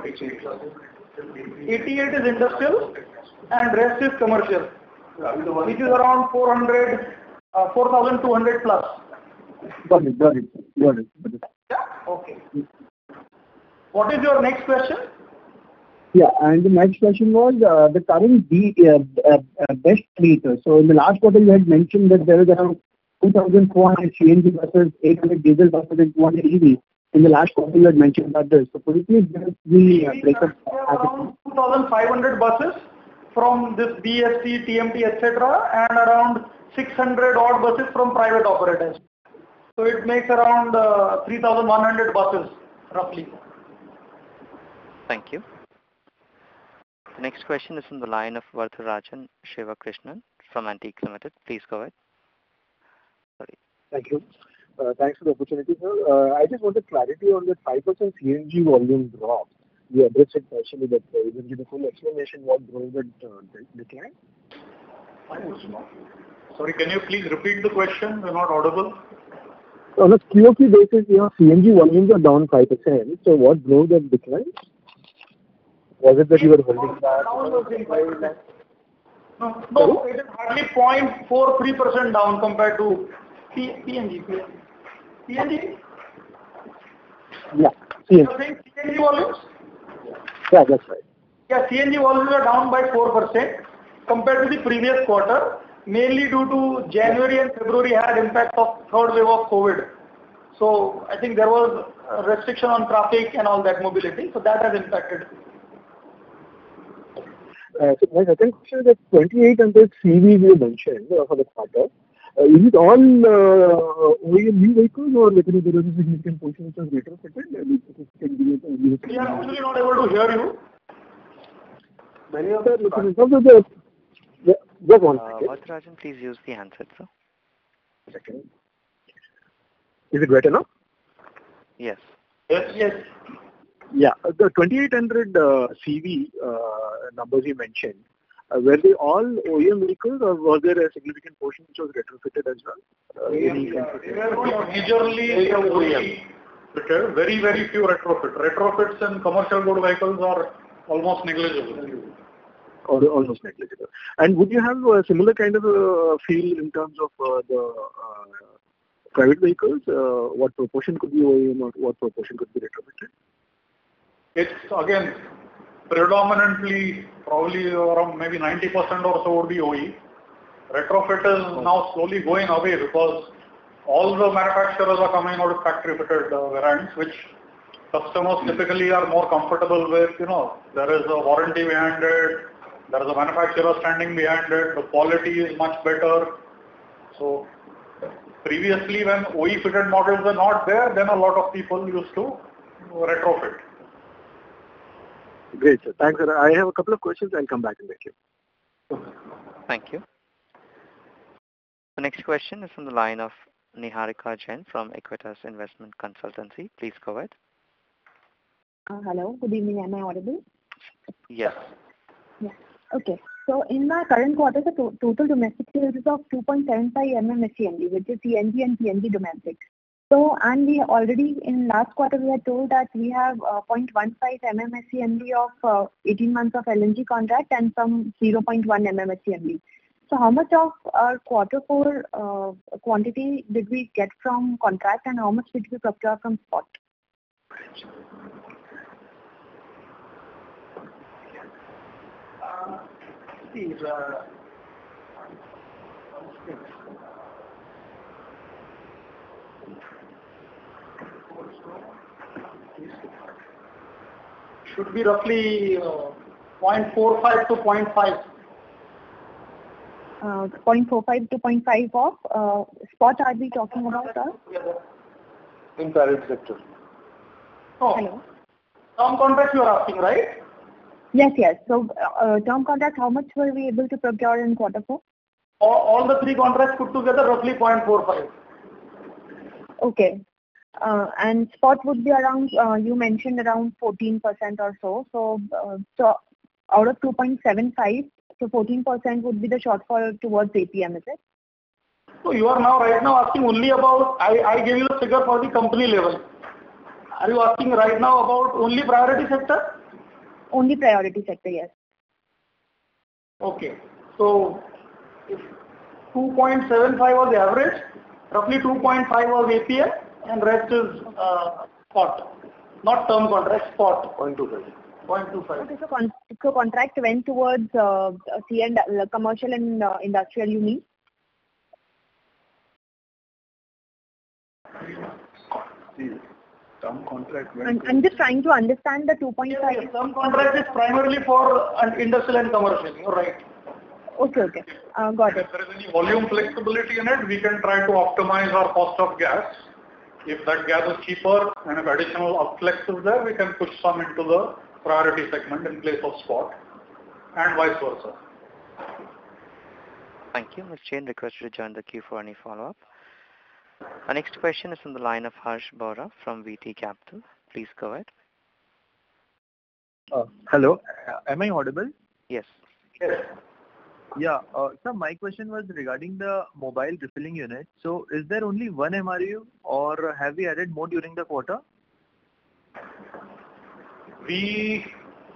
88 is industrial and rest is commercial, which is around 4,200 plus. Got it. Yeah? Okay. What is your next question? Yeah, and the next question was the current best fleet. So in the last quarter, you had mentioned that there is around 2,400 CNG buses, 800 diesel buses, and 200 EV. In the last quarter, you had mentioned about this. So could you please give us the breakup? Around 2,500 buses from this BST, TMT, etc., and around 600 odd buses from private operators. So it makes around 3,100 buses, roughly. Thank you. The next question is from the line of Varatharajan Shivakrishnan from Antique Limited. Please go ahead. Sorry. Thank you. Thanks for the opportunity, sir. I just wanted clarity on the 5% CNG volume drop. You addressed it partially, but you can give a full explanation what drove that decline? Sorry, can you please repeat the question? We're not audible. On a QOQ basis, your CNG volumes are down 5%. So what drove that decline? Was it that you were holding back? No, it is hardly 0.43% down compared to PNG. PNG? Yeah, CNG. You're saying CNG volumes? Yeah, that's right. Yeah, CNG volumes are down by 4% compared to the previous quarter, mainly due to January and February had impact of third wave of COVID. So I think there was a restriction on traffic and all that mobility, so that has impacted. So my second question is that 2800 CV you mentioned for the quarter. Is it all OEM new vehicles or there is a significant portion which is retrofitted? We are actually not able to hear you. Many of them. Just one second. Varatharajan, please use the handset, sir. Second. Is it better now? Yes. Yes. Yeah, the 2800 CV numbers you mentioned, were they all OEM vehicles or was there a significant portion which was retrofitted as well? Majorly OEM. Very, very few retrofit. Retrofits in commercial good vehicles are almost negligible. Almost negligible. And would you have a similar kind of feel in terms of the private vehicles? What proportion could be OEM or what proportion could be retrofitted? It's again predominantly probably around maybe 90% or so would be OE. Retrofit is now slowly going away because all the manufacturers are coming out with factory fitted variants, which customers typically are more comfortable with. You know, there is a warranty behind it, there is a manufacturer standing behind it, the quality is much better. So previously when OE fitted models were not there, then a lot of people used to retrofit. Great, sir. Thanks, sir. I have a couple of questions. I'll come back in the queue. Thank you. The next question is from the line of Niharika Jain from Equitas Investment Consultancy. Please go ahead. Hello. Good evening. Am I audible? Yes. Yeah. Okay. So in the current quarter, the total domestic sales is of 2.75 MMSCMD, which is CNG and PNG domestic. So, and we already in last quarter we had told that we have 0.15 MMSCMD of 18 months of LNG contract and some 0.1 MMSCMD. So how much of our quarter 4 quantity did we get from contract and how much did we procure from spot? Should be roughly 0.45 to 0.5. 0.45 to 0.5 of spot are we talking about, sir? In private sector. Oh. Hello. Term contract you are asking, right? Yes, yes. So term contract, how much were we able to procure in quarter 4? All the 3 contracts put together roughly 0.45. Okay. And spot would be around, you mentioned around 14% or so. So out of 2.75, so 14% would be the shortfall towards APM, is it? So you are now right now asking only about, I gave you the figure for the company level. Are you asking right now about only priority sector? Only priority sector, yes. Okay. So if 2.75 was the average, roughly 2.5 was APM and rest is spot. Not term contract, spot. 0.25. 0.25. Okay, so contract went towards commercial and industrial, you mean? Term contract I'm just trying to understand the 2.5. Yes, term contract is primarily for industrial and commercial. You're right. Okay. Got it. If there is any volume flexibility in it, we can try to optimize our cost of gas. If that gas is cheaper and if additional upflex is there, we can push some into the priority segment in place of spot and vice versa. Thank you. Ms. Jain, request you to join the queue for any follow-up. Our next question is from the line of Harsh Bora from VT Capital. Please go ahead. Hello, am I audible? Yes. Yeah, so my question was regarding the mobile refilling unit. So is there only one MRU or have we added more during the quarter? We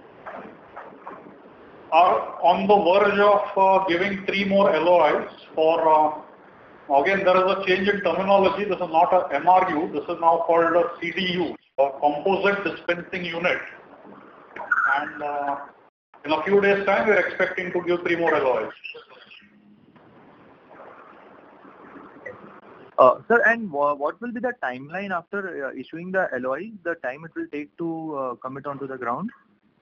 are on the verge of giving 3 more LOIs for, again there is a change in terminology. This is not a MRU, this is now called a CDU, a composite dispensing unit. And in a few days time we are expecting to give 3 more LOIs. Sir, and what will be the timeline after issuing the LOI, the time it will take to commit onto the ground?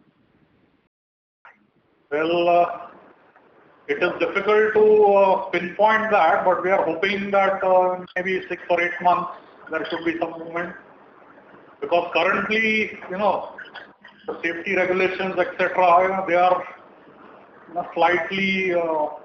Well, it is difficult to pinpoint that, but we are hoping that maybe 6 or 8 months there should be some movement. Because currently, the safety regulations, etc., they are slightly,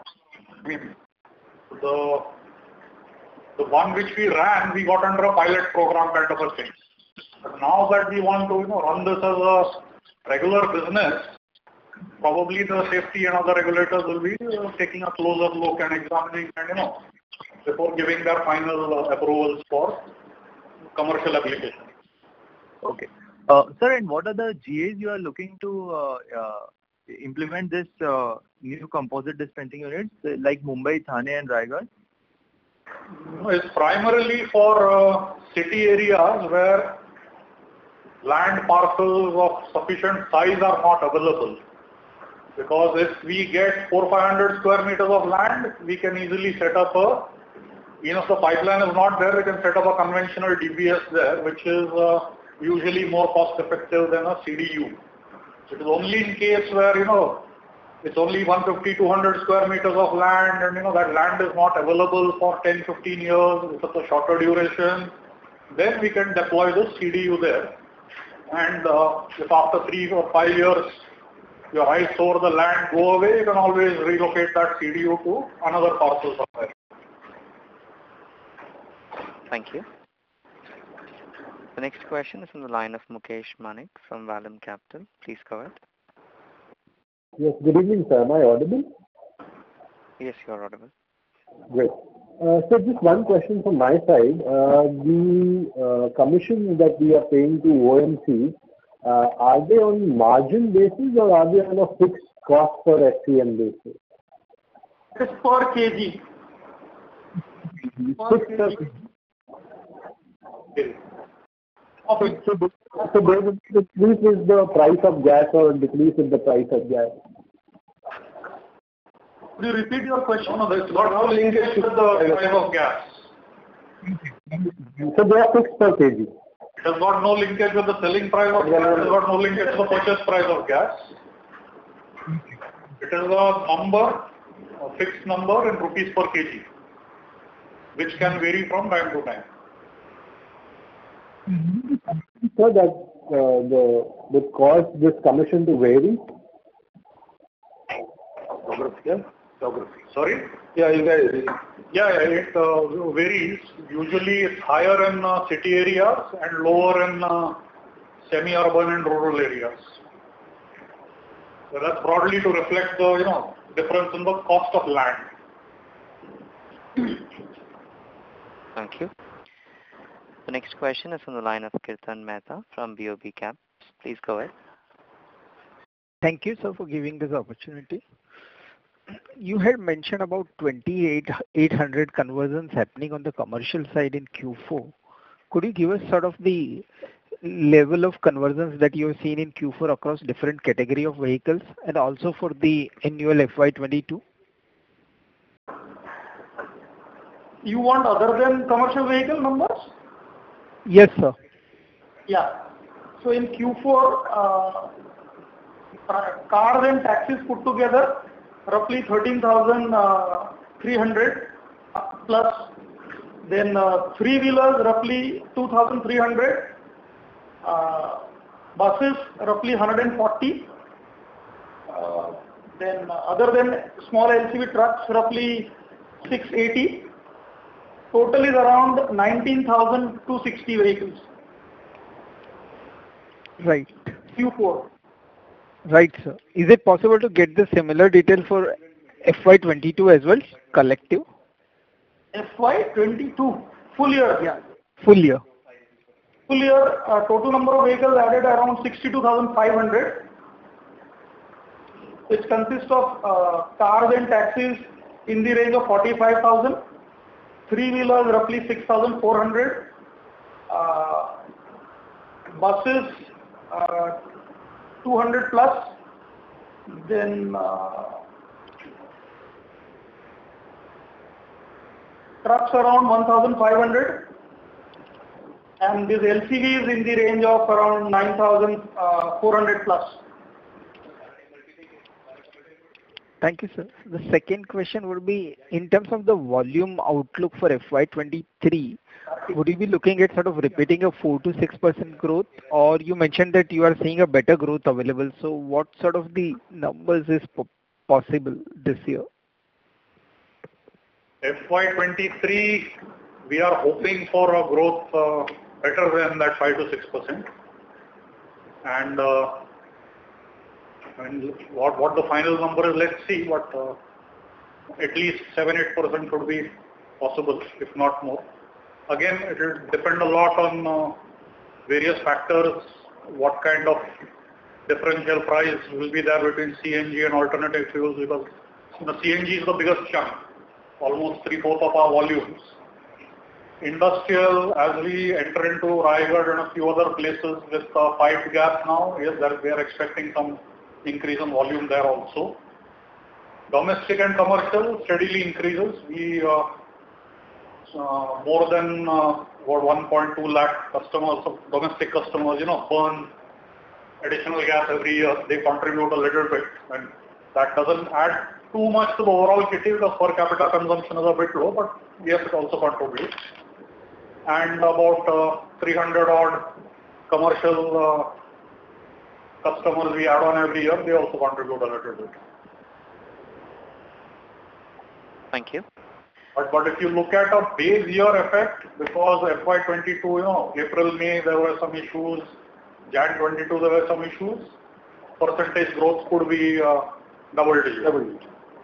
the one which we ran, we got under a pilot program kind of a thing. But now that we want to run this as a regular business, probably the safety and other regulators will be taking a closer look and examining and before giving their final approvals for commercial application. Okay. Sir, and what are the GAs you are looking to implement this new composite dispensing units like Mumbai, Thane and Raigad? It's primarily for city areas where land parcels of sufficient size are not available. Because if we get 400-500 square meters of land, we can easily set up if the pipeline is not there, we can set up a conventional DBS there, which is usually more cost effective than a CDU. It is only in case where, it's only 150-200 square meters of land and, that land is not available for 10-15 years, it's of a shorter duration, then we can deploy the CDU there. And if after 3 or 5 years, your rights over the land go away, you can always relocate that CDU to another parcel somewhere. Thank you. The next question is from the line of Mukesh Manik from Valum Capital. Please go ahead. Yes, good evening, sir. Am I audible? Yes, you are audible. Great. So just one question from my side. The commission that we are paying to OMC, are they on margin basis or are they on a fixed cost per SCM basis? It's per kg. So there will be decrease with the price of gas or decrease with the price of gas? Could you repeat your question? No, there's no linkage to the price of gas. So they are fixed per kg? It has got no linkage with the selling price of gas, it has got no linkage to the purchase price of gas. It is a number, a fixed number in rupees per kg, which can vary from time to time. So that the cause this commission to vary? Geography. Sorry? Yeah, it varies. Usually it's higher in city areas and lower in semi-urban and rural areas. So that's broadly to reflect the difference in the cost of land. Thank you. The next question is from the line of Kirtan Mehta from BOB Cap. Please go ahead. Thank you, sir, for giving this opportunity. You had mentioned about 2,800 conversions happening on the commercial side in Q4. Could you give us sort of the level of conversions that you have seen in Q4 across different category of vehicles and also for the annual FY22? You want other than commercial vehicle numbers? Yes, sir. Yeah. So in Q4, cars and taxis put together, roughly 13,300 plus. Then three-wheelers, roughly 2,300. Buses, roughly 140. Then other than small LCV trucks, roughly 680. Total is around 19,260 vehicles. Right. Q4. Right, sir. Is it possible to get the similar detail for FY22 as well, collective? FY22, full year. Yeah. Full year. Full year, total number of vehicles added around 62,500, which consists of cars and taxis in the range of 45,000, three-wheelers roughly 6,400, buses 200 plus, then trucks around 1,500, and this LCV is in the range of around 9,400 plus. Thank you, sir. The second question would be, in terms of the volume outlook for FY23, would you be looking at sort of repeating a 4 to 6% growth, or you mentioned that you are seeing a better growth available? So what sort of the numbers is possible this year? FY23, we are hoping for a growth better than that 5 to 6%. And what the final number is, let's see, but at least 7-8% could be possible, if not more. Again, it will depend a lot on various factors, what kind of differential price will be there between CNG and alternative fuels, because CNG is the biggest chunk, almost 3/4 of our volumes. Industrial, as we enter into Raigad and a few other places with pipe gas now, yes, we are expecting some increase in volume there also. Domestic and commercial steadily increases. We more than 1.2 lakh customers, domestic customers, burn additional gas every year. They contribute a little bit, and that doesn't add too much to the overall kitty because per capita consumption is a bit low, but yes, it also contributes. And about 300 odd commercial customers we add on every year, they also contribute a little bit. Thank you. But if you look at a base year effect, because FY22, April, May, there were some issues, Jan 22, there were some issues, percentage growth could be double digit.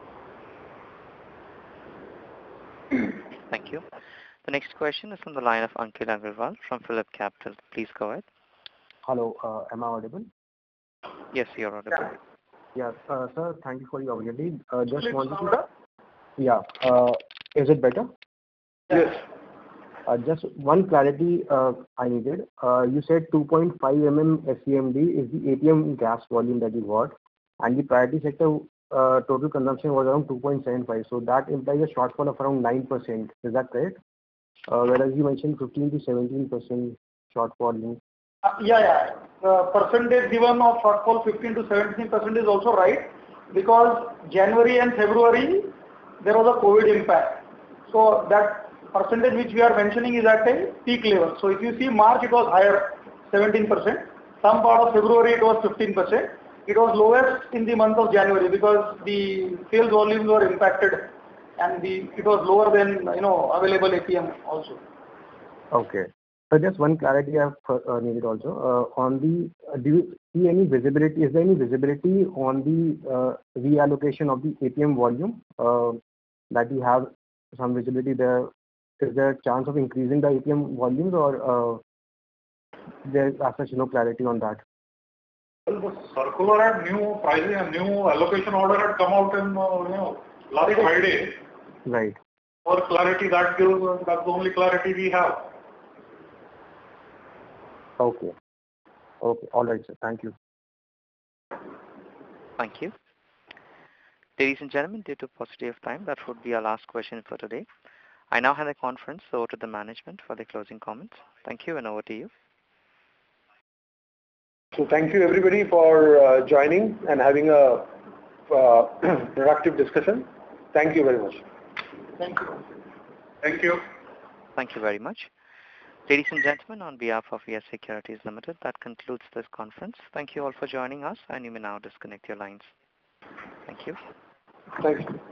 Thank you. The next question is from the line of Ankit Agarwal from Phillip Capital. Please go ahead. Hello, am I audible? Yes, you're audible. Yes, sir, thank you for the opportunity. Just wanted to... Yeah, is it better? Yes. Just one clarity I needed. You said 2.5 mm SCMD is the APM gas volume that you got, and the priority sector total consumption was around 2.75. So that implies a shortfall of around 9%. Is that correct? Whereas you mentioned 15 to 17% shortfall. Yeah. The percentage given of shortfall 15 to 17% is also right, because January and February there was a COVID impact. So that percentage which we are mentioning is at a peak level. So if you see March, it was higher, 17%. Some part of February it was 15%. It was lowest in the month of January because the sales volumes were impacted, and it was lower than available APM also. Okay. So just one clarity I have needed also. Do you see any visibility? Is there any visibility on the reallocation of the APM volume that you have some visibility there? Is there a chance of increasing the APM volumes, or there is as such no clarity on that? Well, the circular had new pricing and new allocation order had come out in last Friday. Right. For clarity, that's the only clarity we have. Okay. Okay. All right, sir. Thank you. Thank you. Ladies and gentlemen, due to paucity of time, that would be our last question for today. I now hand the conference over to the management for the closing comments. Thank you, and over to you. So thank you everybody for joining and having a productive discussion. Thank you very much. Thank you. Thank you. Thank you very much. Ladies and gentlemen, on behalf of Yes Securities Limited, that concludes this conference. Thank you all for joining us, and you may now disconnect your lines. Thank you. Thank you.